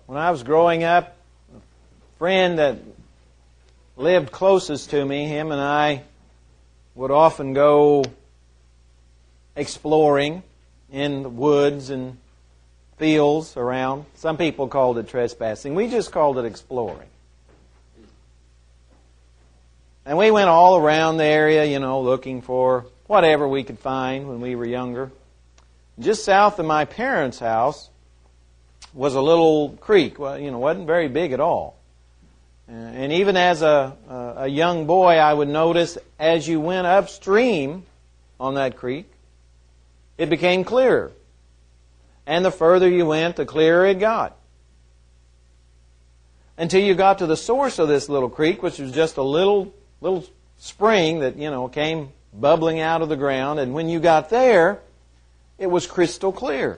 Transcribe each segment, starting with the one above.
When I was growing up, a friend that lived closest to me, him and I would often go exploring in the woods and fields around. Some people called it trespassing. We just called it exploring. And we went all around the area, looking for whatever we could find when we were younger. Just south of my parents' house was a little creek. Well, wasn't very big at all. And even as a young boy, I would notice as you went upstream on that creek, it became clearer. And the further you went, the clearer it got. Until you got to the source of this little creek, which was just a little spring that, came bubbling out of the ground. And when you got there, it was crystal clear.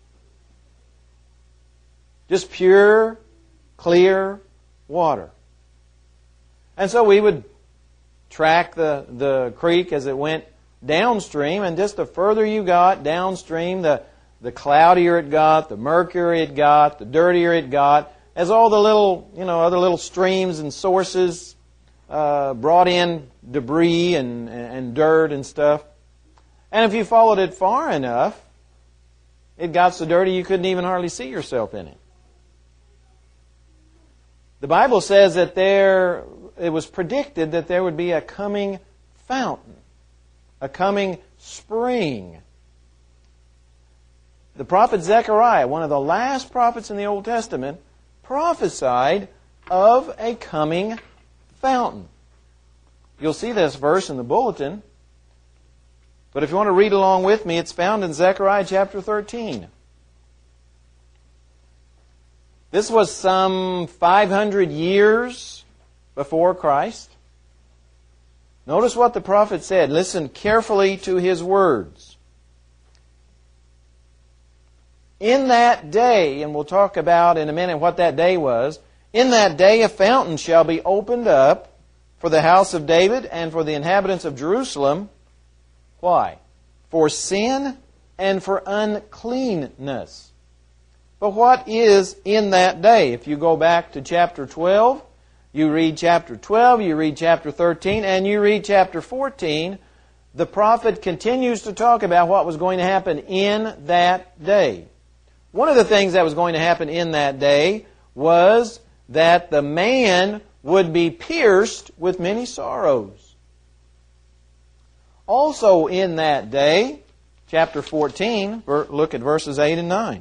Just pure, clear water. And so we would track the creek as it went downstream, and just the further you got downstream, the cloudier it got, the murkier it got, the dirtier it got, as all the little, other little streams and sources brought in debris and dirt and stuff. And if you followed it far enough, it got so dirty you couldn't even hardly see yourself in it. The Bible says that it was predicted that there would be a coming fountain, a coming spring. The prophet Zechariah, one of the last prophets in the Old Testament, prophesied of a coming fountain. You'll see this verse in the bulletin, but if you want to read along with me, it's found in Zechariah chapter 13. This was some 500 years before Christ. Notice what the prophet said. Listen carefully to his words. In that day, and we'll talk about in a minute what that day was, in that day a fountain shall be opened up for the house of David and for the inhabitants of Jerusalem. Why? For sin and for uncleanness. But what is in that day? If you go back to chapter 12, you read chapter 12, you read chapter 13, and you read chapter 14, the prophet continues to talk about what was going to happen in that day. One of the things that was going to happen in that day was that the man would be pierced with many sorrows. Also in that day, chapter 14, look at verses 8 and 9.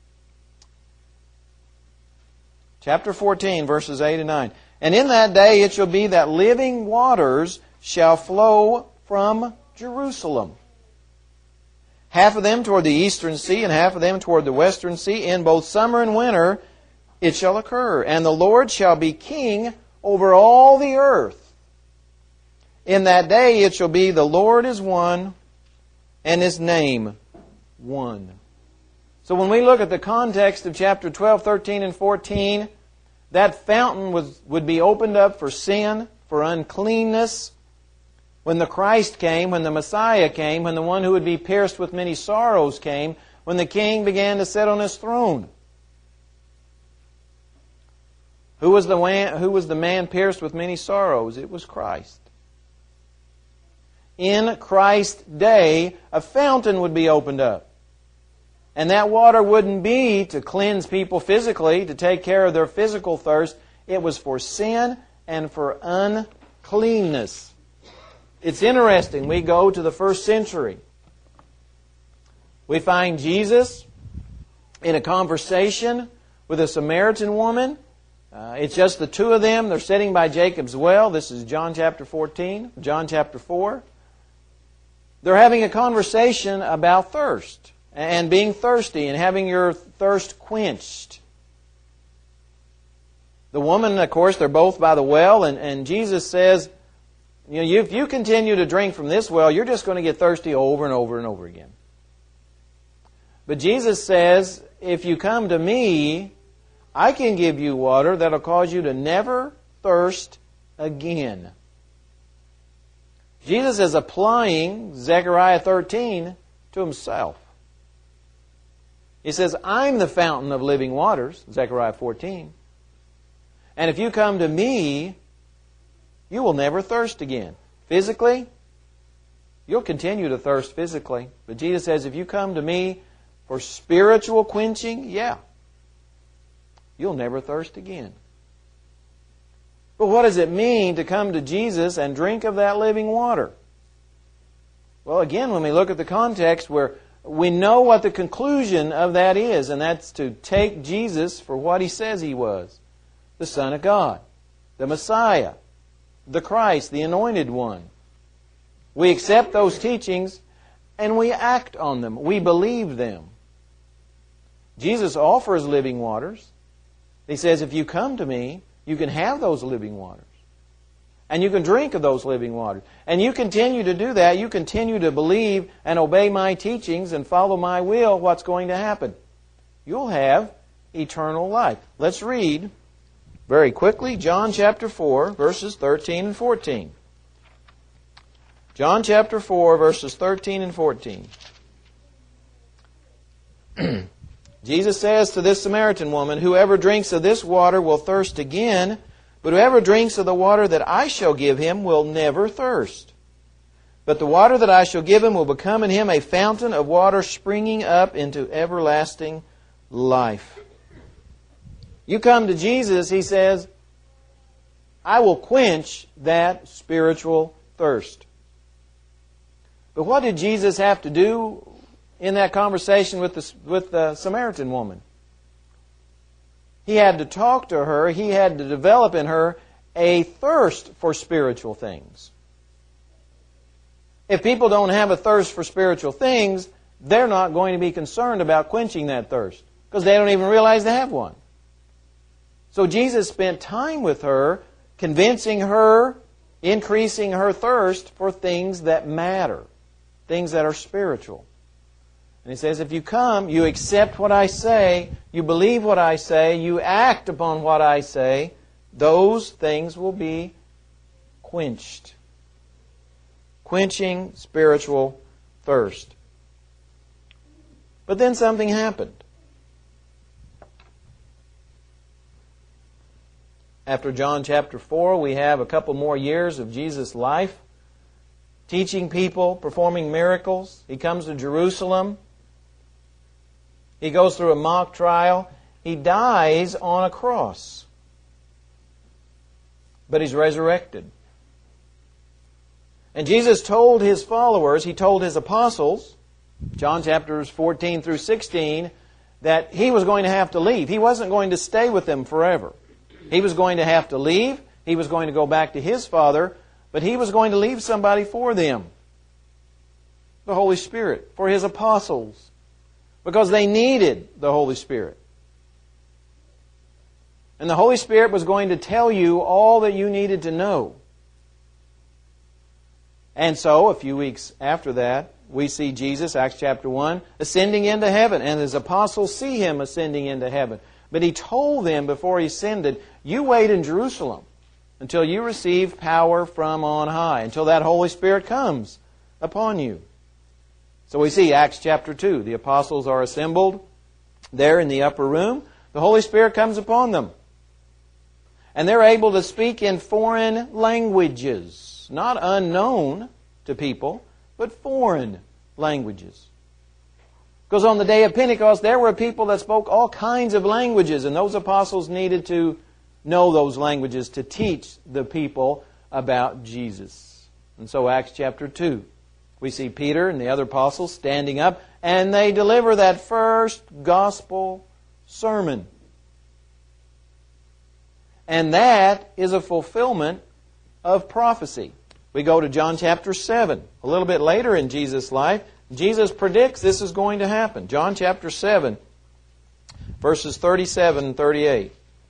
Chapter 14, verses 8 and 9. And in that day it shall be that living waters shall flow from Jerusalem. Half of them toward the eastern sea, and half of them toward the western sea. In both summer and winter it shall occur. And the Lord shall be king over all the earth. In that day it shall be the Lord is one, and His name one. So when we look at the context of chapter 12, 13, and 14, that fountain would be opened up for sin, for uncleanness. When the Christ came, when the Messiah came, when the one who would be pierced with many sorrows came, when the King began to sit on His throne. Who was the man pierced with many sorrows? It was Christ. In Christ's day, a fountain would be opened up. And that water wouldn't be to cleanse people physically, to take care of their physical thirst. It was for sin and for uncleanness. It's interesting. We go to the first century. We find Jesus in a conversation with a Samaritan woman. It's just the two of them. They're sitting by Jacob's well. This is John chapter 14, John chapter 4. They're having a conversation about thirst and being thirsty and having your thirst quenched. The woman, of course, they're both by the well, and Jesus says, if you continue to drink from this well, you're just going to get thirsty over and over and over again. But Jesus says, if you come to me, I can give you water that'll cause you to never thirst again. Jesus is applying Zechariah 13 to Himself. He says, I'm the fountain of living waters, Zechariah 14. And if you come to me, you will never thirst again. Physically, you'll continue to thirst physically. But Jesus says, if you come to me for spiritual quenching, you'll never thirst again. But what does it mean to come to Jesus and drink of that living water? Well, again, when we look at the context where we know what the conclusion of that is, and that's to take Jesus for what He says He was. The Son of God, the Messiah, the Christ, the Anointed One. We accept those teachings and we act on them. We believe them. Jesus offers living waters. He says, if you come to me, you can have those living waters. And you can drink of those living waters. And you continue to do that. You continue to believe and obey my teachings and follow my will. What's going to happen? You'll have eternal life. Let's read very quickly John chapter 4, verses 13 and 14. John chapter 4, verses 13 and 14. Jesus says to this Samaritan woman, whoever drinks of this water will thirst again, but whoever drinks of the water that I shall give him will never thirst. But the water that I shall give him will become in him a fountain of water springing up into everlasting life. You come to Jesus, He says, I will quench that spiritual thirst. But what did Jesus have to do in that conversation with the Samaritan woman? He had to talk to her. He had to develop in her a thirst for spiritual things. If people don't have a thirst for spiritual things, they're not going to be concerned about quenching that thirst because they don't even realize they have one. So Jesus spent time with her, convincing her, increasing her thirst for things that matter, things that are spiritual. And He says, if you come, you accept what I say, you believe what I say, you act upon what I say, those things will be quenched. Quenching spiritual thirst. But then something happened. After John chapter 4, we have a couple more years of Jesus' life, teaching people, performing miracles. He comes to Jerusalem. He goes through a mock trial. He dies on a cross. But He's resurrected. And Jesus told His followers, He told His apostles, John chapters 14 through 16, that He was going to have to leave. He wasn't going to stay with them forever. He was going to have to leave. He was going to go back to His Father, but He was going to leave somebody for them. The Holy Spirit, for His apostles, because they needed the Holy Spirit. And the Holy Spirit was going to tell you all that you needed to know. And so, a few weeks after that, we see Jesus, Acts chapter 1, ascending into heaven. And His apostles see Him ascending into heaven. But He told them before He ascended, you wait in Jerusalem until you receive power from on high, until that Holy Spirit comes upon you. So we see Acts chapter 2. The apostles are assembled there in the upper room. The Holy Spirit comes upon them. And they're able to speak in foreign languages. Not unknown to people, but foreign languages. Because on the day of Pentecost, there were people that spoke all kinds of languages, and those apostles needed to know those languages to teach the people about Jesus. And so Acts chapter 2, we see Peter and the other apostles standing up, and they deliver that first gospel sermon. And that is a fulfillment of prophecy. We go to John chapter 7. A little bit later in Jesus' life, Jesus predicts this is going to happen. John chapter 7, verses 37 and 38.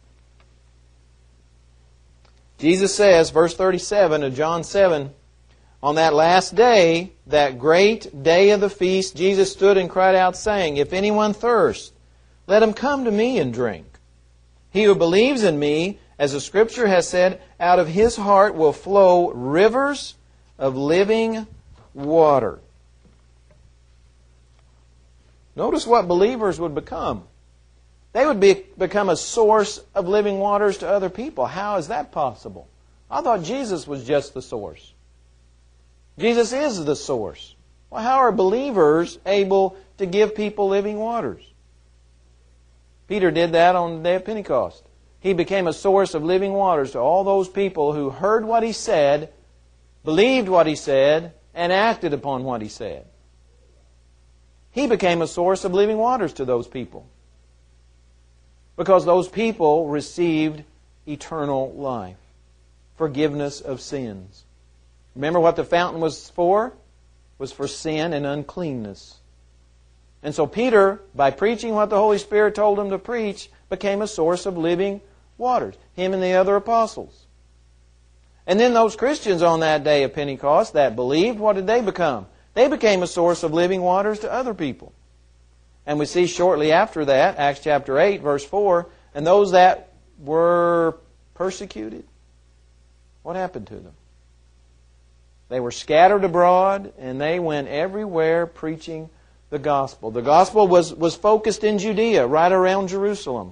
Jesus says, verse 37 of John 7, on that last day, that great day of the feast, Jesus stood and cried out, saying, if anyone thirst, let him come to me and drink. He who believes in me, as the Scripture has said, out of his heart will flow rivers of living water. Notice what believers would become. They would become a source of living waters to other people. How is that possible? I thought Jesus was just the source. Jesus is the source. Well, how are believers able to give people living waters? Peter did that on the day of Pentecost. He became a source of living waters to all those people who heard what He said, believed what He said, and acted upon what He said. He became a source of living waters to those people, because those people received eternal life, forgiveness of sins. Remember what the fountain was for? It was for sin and uncleanness. And so Peter, by preaching what the Holy Spirit told him to preach, became a source of living waters. Him and the other apostles. And then those Christians on that day of Pentecost that believed, what did they become? They became a source of living waters to other people. And we see shortly after that, Acts chapter 8, verse 4, and those that were persecuted, what happened to them? They were scattered abroad, and they went everywhere preaching the gospel. The gospel was focused in Judea, right around Jerusalem.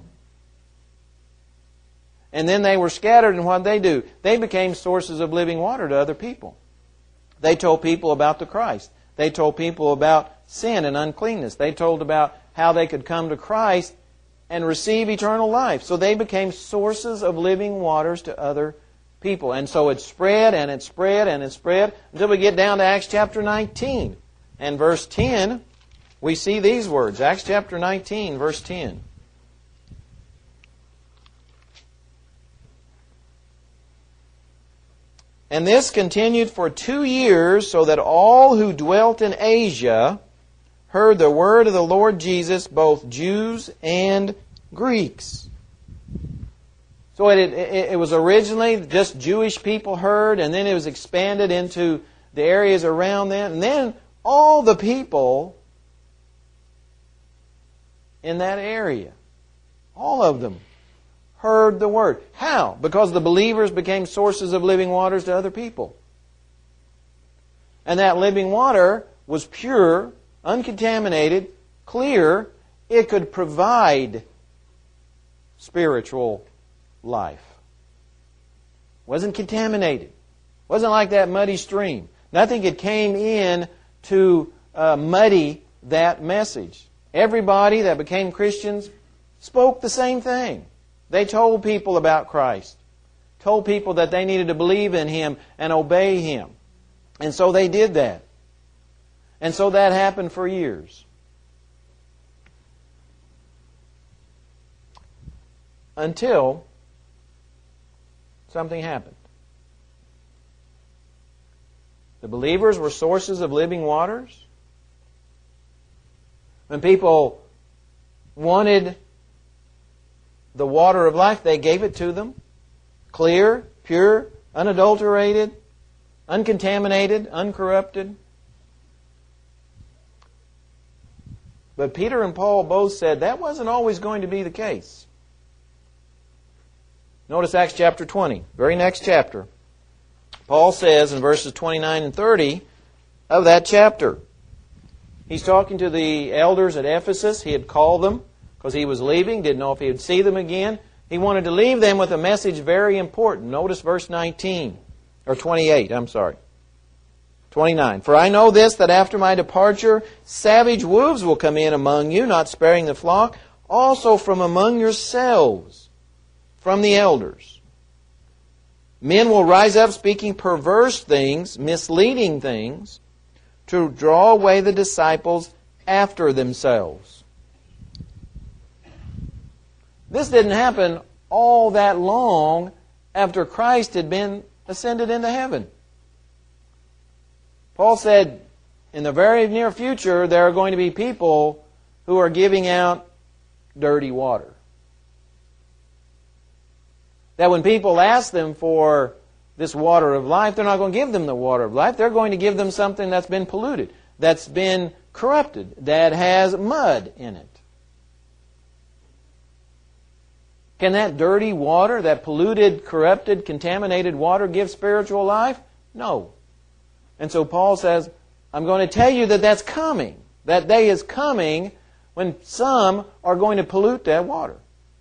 And then they were scattered, and what did they do? They became sources of living water to other people. They told people about the Christ. They told people about sin and uncleanness. They told about how they could come to Christ and receive eternal life. So they became sources of living waters to other people. And so it spread and it spread and it spread until we get down to Acts chapter 19. And verse 10, we see these words. Acts chapter 19, verse 10. And this continued for 2 years, so that all who dwelt in Asia heard the word of the Lord Jesus, both Jews and Greeks. So it was originally just Jewish people heard, and then it was expanded into the areas around them. And then all the people in that area, all of them, heard the word. How? Because the believers became sources of living waters to other people. And that living water was pure, uncontaminated, clear. It could provide spiritual life. Wasn't contaminated. Wasn't like that muddy stream. Nothing that came in to muddy that message. Everybody that became Christians spoke the same thing. They told people about Christ. Told people that they needed to believe in Him and obey Him. And so they did that. And so that happened for years. Until something happened. The believers were sources of living waters. When people wanted the water of life, they gave it to them. Clear, pure, unadulterated, uncontaminated, uncorrupted. But Peter and Paul both said that wasn't always going to be the case. Notice Acts chapter 20, very next chapter. Paul says in verses 29 and 30 of that chapter, he's talking to the elders at Ephesus. He had called them because he was leaving, didn't know if he would see them again. He wanted to leave them with a message very important. Notice verse 19, or 28, I'm sorry. 29. For I know this, that after my departure, savage wolves will come in among you, not sparing the flock, also from among yourselves, from the elders. Men will rise up speaking perverse things, misleading things, to draw away the disciples after themselves. This didn't happen all that long after Christ had been ascended into heaven. Paul said, in the very near future, there are going to be people who are giving out dirty water. That when people ask them for this water of life, they're not going to give them the water of life. They're going to give them something that's been polluted, that's been corrupted, that has mud in it. Can that dirty water, that polluted, corrupted, contaminated water give spiritual life? No. And so Paul says, I'm going to tell you that that's coming. That day is coming when some are going to pollute that water.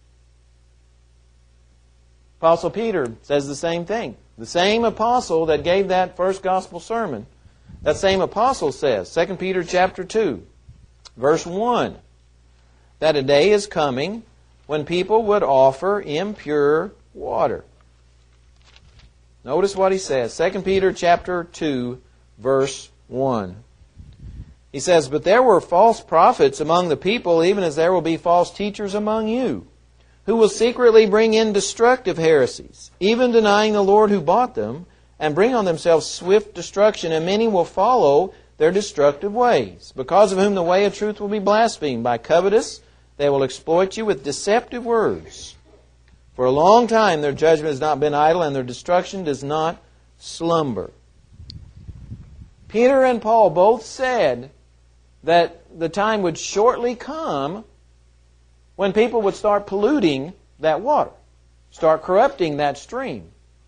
Apostle Peter says the same thing. The same apostle that gave that first gospel sermon, that same apostle says, 2 Peter chapter 2, verse 1, that a day is coming when people would offer impure water. Notice what he says. 2 Peter chapter 2, verse 1. He says, "But there were false prophets among the people, even as there will be false teachers among you, who will secretly bring in destructive heresies, even denying the Lord who bought them, and bring on themselves swift destruction, and many will follow their destructive ways, because of whom the way of truth will be blasphemed. By covetous they will exploit you with deceptive words. For a long time their judgment has not been idle, and their destruction does not slumber." Peter and Paul both said that the time would shortly come when people would start polluting that water, start corrupting that stream.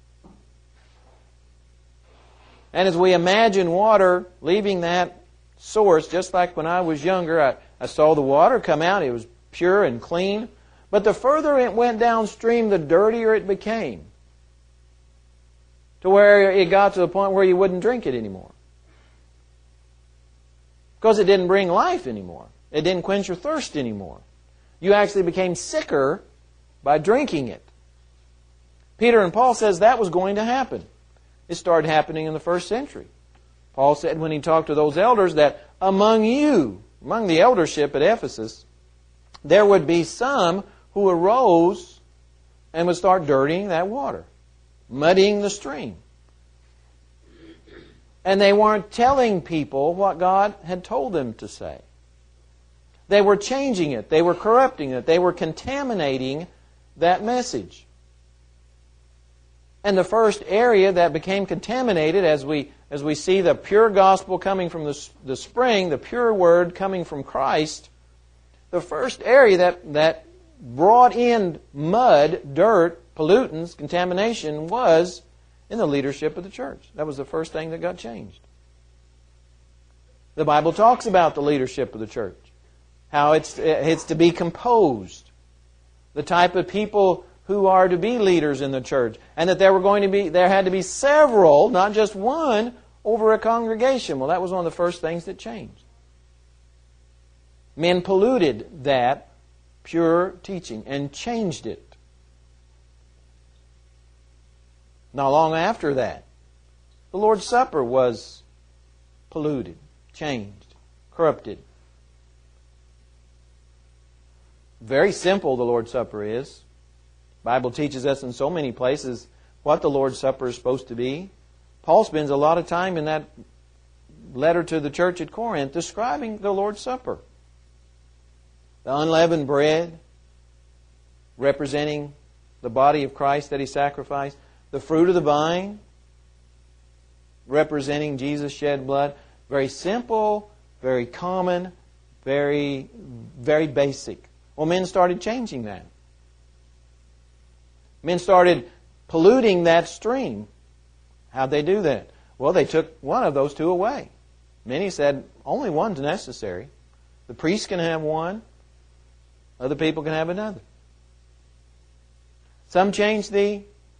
And as we imagine water leaving that source, just like when I was younger, I saw the water come out, it was pure and clean. But the further it went downstream, the dirtier it became, to where it got to the point where you wouldn't drink it anymore. Because it didn't bring life anymore. It didn't quench your thirst anymore. You actually became sicker by drinking it. Peter and Paul says that was going to happen. It started happening in the first century. Paul said when he talked to those elders that among you, among the eldership at Ephesus, there would be some who arose and would start dirtying that water, muddying the stream. And they weren't telling people what God had told them to say. They were changing it. They were corrupting it. They were contaminating that message. And the first area that became contaminated, as we see the pure gospel coming from the spring, the pure word coming from Christ, the first area that brought in mud, dirt, pollutants, contamination was in the leadership of the church. That was the first thing that got changed. The Bible talks about the leadership of the church, how it's to be composed, the type of people who are to be leaders in the church, and that there had to be several, not just one, over a congregation. Well, that was one of the first things that changed. Men polluted that pure teaching and changed it. Not long after that, the Lord's Supper was polluted, changed, corrupted. Very simple the Lord's Supper is. The Bible teaches us in so many places what the Lord's Supper is supposed to be. Paul spends a lot of time in that letter to the church at Corinth describing the Lord's Supper. The unleavened bread, representing the body of Christ that He sacrificed. The fruit of the vine, representing Jesus' shed blood. Very simple, very common, very, very basic. Well, men started changing that. Men started polluting that stream. How'd they do that? Well, they took one of those two away. Many said only one's necessary. The priest can have one. Other people can have another. Some changed the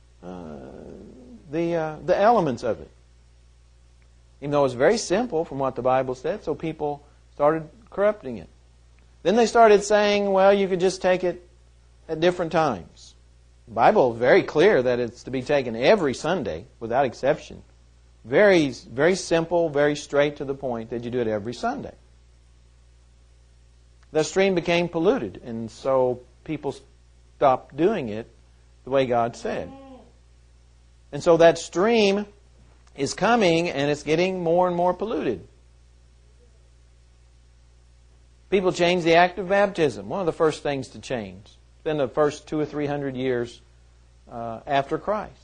elements of it. Even though it was very simple from what the Bible said, so people started corrupting it. Then they started saying, well, you could just take it at different times. The Bible is very clear that it's to be taken every Sunday, without exception. Very, very simple, very straight to the point that you do it every Sunday. The stream became polluted, and so people stopped doing it the way God said. And so that stream is coming, and it's getting more and more polluted. People changed the act of baptism. One of the first things to change. It's been the first 200 or 300 years after Christ.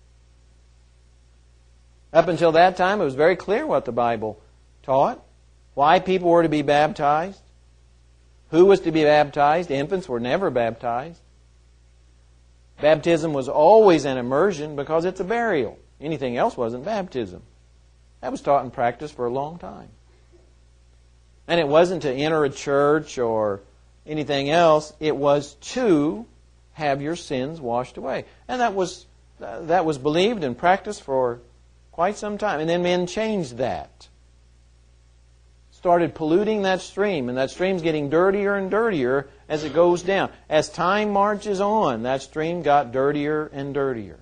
Up until that time, it was very clear what the Bible taught. Why people were to be baptized. Who was to be baptized? Infants were never baptized. Baptism was always an immersion because it's a burial. Anything else wasn't baptism. That was taught and practiced for a long time. And it wasn't to enter a church or anything else. It was to have your sins washed away. And that was believed and practiced for quite some time. And then men changed that. Started polluting that stream. And that stream's getting dirtier and dirtier as it goes down. As time marches on, that stream got dirtier and dirtier.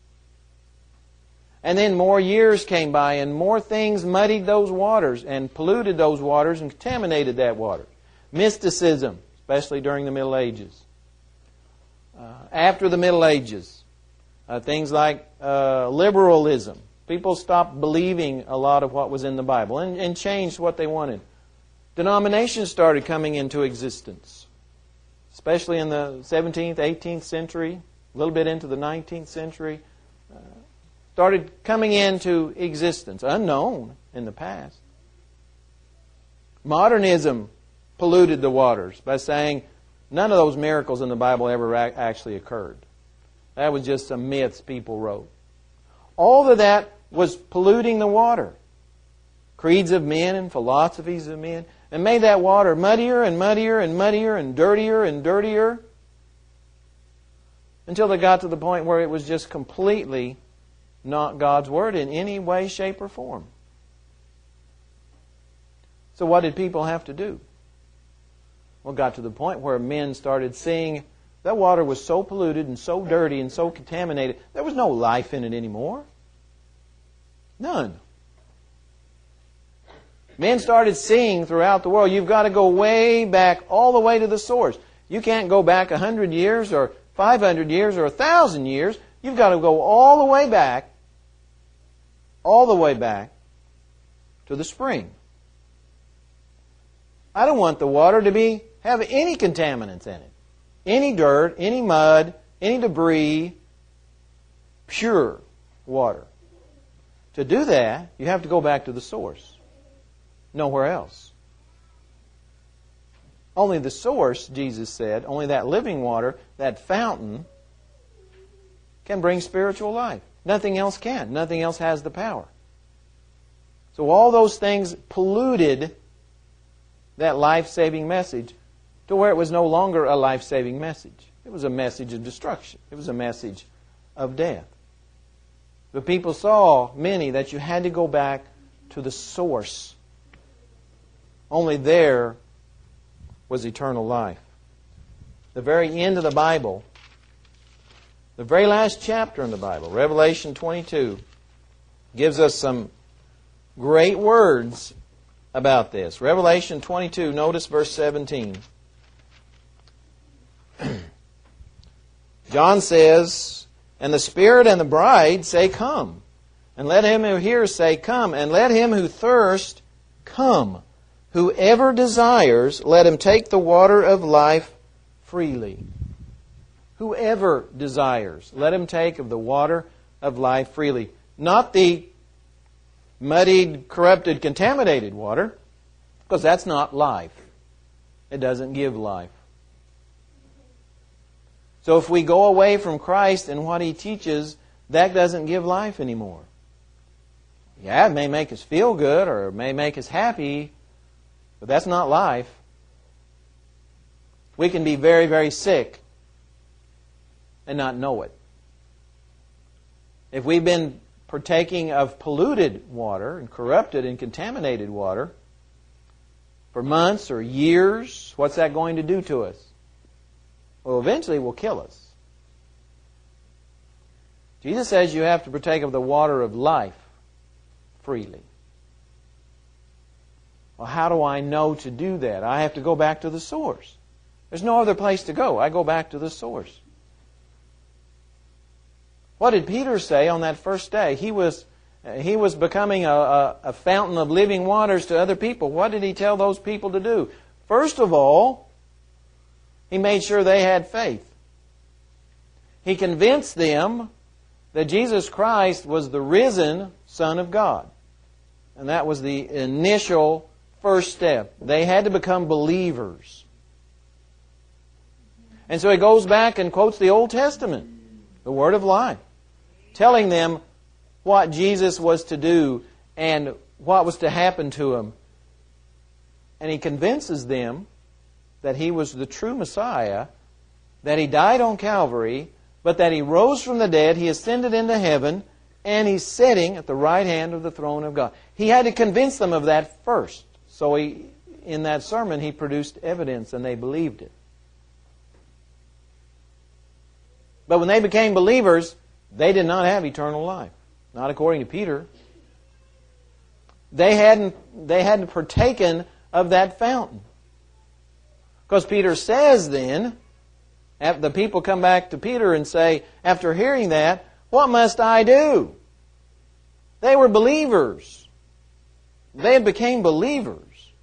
And then more years came by and more things muddied those waters and polluted those waters and contaminated that water. Mysticism, especially during the Middle Ages. After the Middle Ages, things like liberalism. People stopped believing a lot of what was in the Bible and changed what they wanted. Denominations started coming into existence, especially in the 17th, 18th century, a little bit into the 19th century. Started coming into existence, unknown in the past. Modernism polluted the waters by saying none of those miracles in the Bible ever actually occurred. That was just some myths people wrote. All of that was polluting the water. Creeds of men and philosophies of men, and made that water muddier and muddier and muddier and dirtier and dirtier until they got to the point where it was just completely not God's Word in any way, shape, or form. So what did people have to do? Well, it got to the point where men started seeing that water was so polluted and so dirty and so contaminated, there was no life in it anymore. None. Men started seeing throughout the world, you've got to go way back, all the way to the source. You can't go back 100 years or 500 years or 1,000 years. You've got to go all the way back to the spring. I don't want the water to have any contaminants in it. Any dirt, any mud, any debris. Pure water. To do that, you have to go back to the source. Nowhere else. Only the source, Jesus said, only that living water, that fountain, can bring spiritual life. Nothing else can. Nothing else has the power. So all those things polluted that life-saving message to where it was no longer a life-saving message. It was a message of destruction. It was a message of death. The people saw, many, that you had to go back to the source. Only there was eternal life. The very end of the Bible, the very last chapter in the Bible, Revelation 22, gives us some great words about this. Revelation 22, notice verse 17. John says, "And the Spirit and the bride say, Come. And let him who hears say, Come. And let him who thirsts come. Whoever desires, let him take the water of life freely." Whoever desires, let him take of the water of life freely. Not the muddied, corrupted, contaminated water, because that's not life. It doesn't give life. So if we go away from Christ and what He teaches, that doesn't give life anymore. Yeah, it may make us feel good or it may make us happy, but that's not life. We can be very, very sick and not know it. If we've been partaking of polluted water and corrupted and contaminated water for months or years, what's that going to do to us? Well, eventually it will kill us. Jesus says you have to partake of the water of life freely. Well, how do I know to do that? I have to go back to the source. There's no other place to go. I go back to the source. What did Peter say on that first day? He was becoming a fountain of living waters to other people. What did he tell those people to do? First of all, he made sure they had faith. He convinced them that Jesus Christ was the risen Son of God. And that was the initial first step. They had to become believers. And so he goes back and quotes the Old Testament, the Word of Life, telling them what Jesus was to do and what was to happen to Him and He convinces them that He was the true Messiah, that He died on Calvary, but that He rose from the dead, He ascended into heaven, and He's sitting at the right hand of the throne of God. He had to convince them of that first. So in that sermon, He produced evidence, and they believed it. But when they became believers, they did not have eternal life. Not according to Peter. They hadn't partaken of that fountain. Because Peter says then, the people come back to Peter and say, after hearing that, what must I do? They were believers. They had became believers.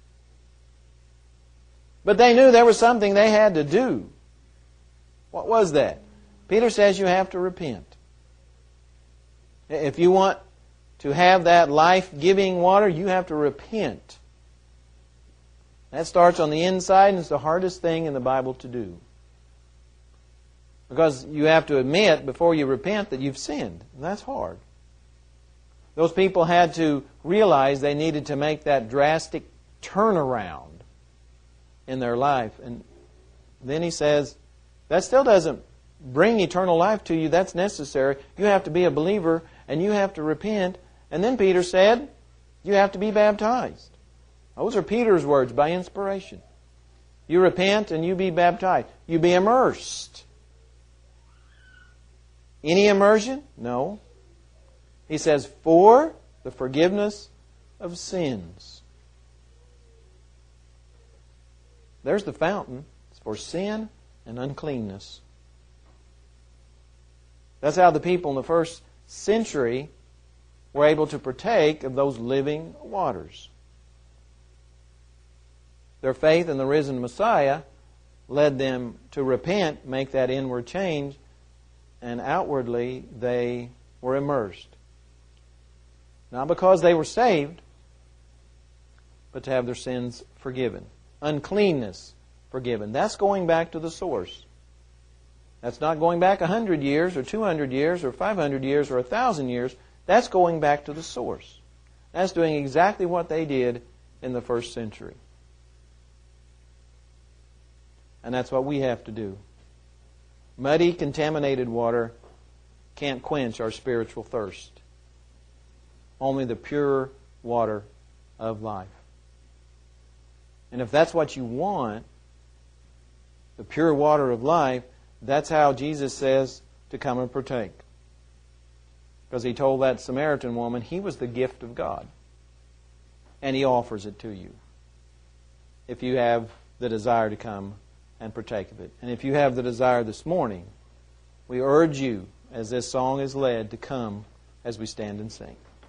But they knew there was something they had to do. What was that? Peter says you have to repent. If you want to have that life-giving water, you have to repent. That starts on the inside, and it's the hardest thing in the Bible to do. Because you have to admit before you repent that you've sinned. And that's hard. Those people had to realize they needed to make that drastic turnaround in their life. And then he says, that still doesn't bring eternal life to you. That's necessary. You have to be a believer, and you have to repent. And then Peter said, you have to be baptized. Those are Peter's words by inspiration. You repent and you be baptized. You be immersed. Any immersion? No. He says, for the forgiveness of sins. There's the fountain. It's for sin and uncleanness. That's how the people in the first century were able to partake of those living waters. Their faith in the risen Messiah led them to repent, make that inward change, and outwardly they were immersed. Not because they were saved, but to have their sins forgiven. Uncleanness forgiven. That's going back to the source. That's not going back 100 years or 200 years or 500 years or 1,000 years. That's going back to the source. That's doing exactly what they did in the first century. And that's what we have to do. Muddy, contaminated water can't quench our spiritual thirst. Only the pure water of life. And if that's what you want, the pure water of life, that's how Jesus says to come and partake. Because He told that Samaritan woman He was the gift of God. And He offers it to you. If you have the desire to come and partake of it. And if you have the desire this morning, we urge you, as this song is led, to come as we stand and sing.